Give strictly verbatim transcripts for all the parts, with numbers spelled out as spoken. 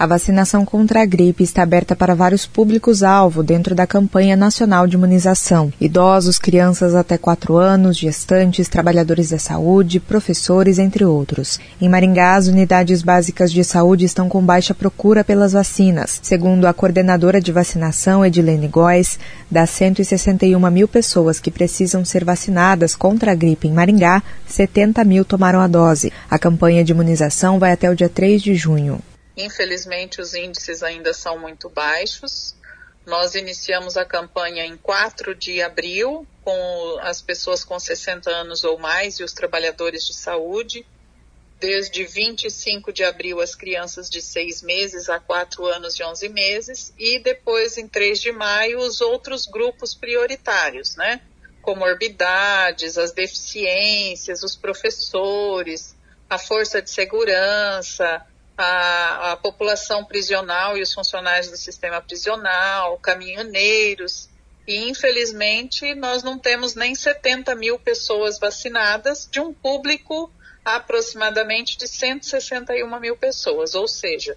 A vacinação contra a gripe está aberta para vários públicos-alvo dentro da campanha nacional de imunização. Idosos, crianças até quatro anos, gestantes, trabalhadores da saúde, professores, entre outros. Em Maringá, as unidades básicas de saúde estão com baixa procura pelas vacinas. Segundo a coordenadora de vacinação, Edilene Góes, das cento e sessenta e uma mil pessoas que precisam ser vacinadas contra a gripe em Maringá, setenta mil tomaram a dose. A campanha de imunização vai até o dia três de junho. Infelizmente, os índices ainda são muito baixos. Nós iniciamos a campanha em quatro de abril, com as pessoas com sessenta anos ou mais e os trabalhadores de saúde. Desde vinte e cinco de abril, as crianças de seis meses a quatro anos e onze meses. E depois, em três de maio, os outros grupos prioritários, né? Comorbidades, as deficiências, os professores, a força de segurança, A, a população prisional e os funcionários do sistema prisional, caminhoneiros, e infelizmente nós não temos nem setenta mil pessoas vacinadas de um público aproximadamente de cento e sessenta e uma mil pessoas, ou seja,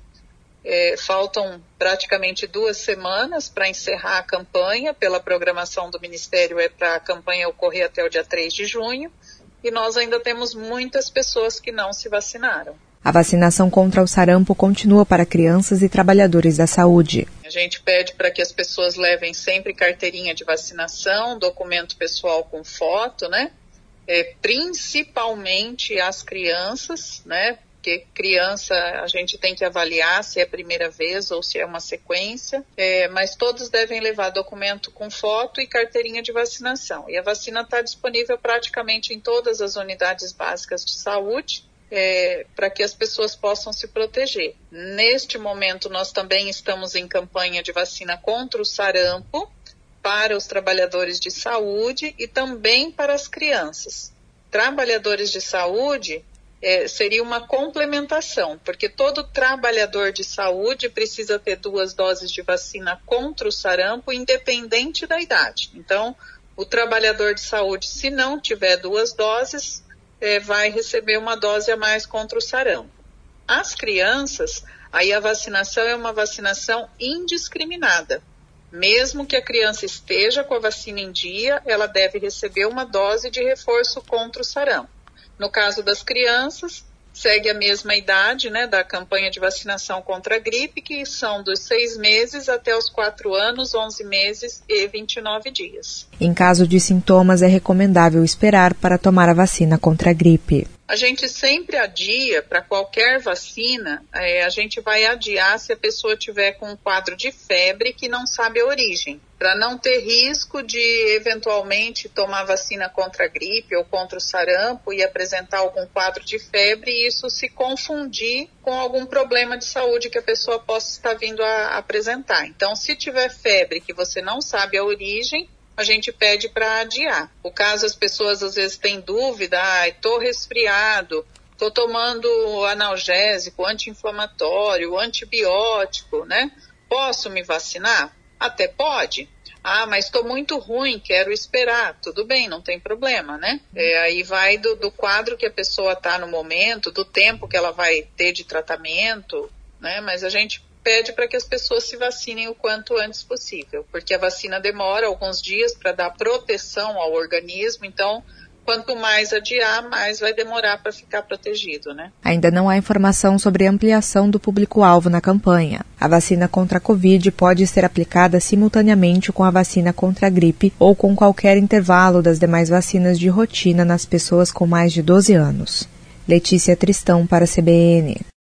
é, faltam praticamente duas semanas para encerrar a campanha. Pela programação do Ministério é para a campanha ocorrer até o dia três de junho, e nós ainda temos muitas pessoas que não se vacinaram. A vacinação contra o sarampo continua para crianças e trabalhadores da saúde. A gente pede para que as pessoas levem sempre carteirinha de vacinação, documento pessoal com foto, né? É, principalmente as crianças, né? Porque criança a gente tem que avaliar se é a primeira vez ou se é uma sequência, é, mas todos devem levar documento com foto e carteirinha de vacinação. E a vacina está disponível praticamente em todas as unidades básicas de saúde, É, para que as pessoas possam se proteger. Neste momento, nós também estamos em campanha de vacina contra o sarampo para os trabalhadores de saúde e também para as crianças. Trabalhadores de saúde é, seria uma complementação, porque todo trabalhador de saúde precisa ter duas doses de vacina contra o sarampo, independente da idade. Então, o trabalhador de saúde, se não tiver duas doses, É, vai receber uma dose a mais contra o sarampo. As crianças, aí a vacinação é uma vacinação indiscriminada. Mesmo que a criança esteja com a vacina em dia, ela deve receber uma dose de reforço contra o sarampo. No caso das crianças, segue a mesma idade, né, da campanha de vacinação contra a gripe, que são dos seis meses até os quatro anos, onze meses e vinte e nove dias. Em caso de sintomas, é recomendável esperar para tomar a vacina contra a gripe. A gente sempre adia para qualquer vacina, é, a gente vai adiar se a pessoa tiver com um quadro de febre que não sabe a origem, para não ter risco de eventualmente tomar vacina contra a gripe ou contra o sarampo e apresentar algum quadro de febre e isso se confundir com algum problema de saúde que a pessoa possa estar vindo a apresentar. Então, se tiver febre que você não sabe a origem, a gente pede para adiar. O caso as pessoas às vezes têm dúvida, ah, estou resfriado, estou tomando analgésico, anti-inflamatório, antibiótico, né? Posso me vacinar? Até pode. Ah, mas estou muito ruim, quero esperar. Tudo bem, não tem problema, né? É, aí vai do, do quadro que a pessoa está no momento, do tempo que ela vai ter de tratamento, né? Mas a gente pede para que as pessoas se vacinem o quanto antes possível, porque a vacina demora alguns dias para dar proteção ao organismo, então quanto mais adiar, mais vai demorar para ficar protegido, né? Ainda não há informação sobre a ampliação do público-alvo na campanha. A vacina contra a Covid pode ser aplicada simultaneamente com a vacina contra a gripe ou com qualquer intervalo das demais vacinas de rotina nas pessoas com mais de doze anos. Letícia Tristão para a C B N.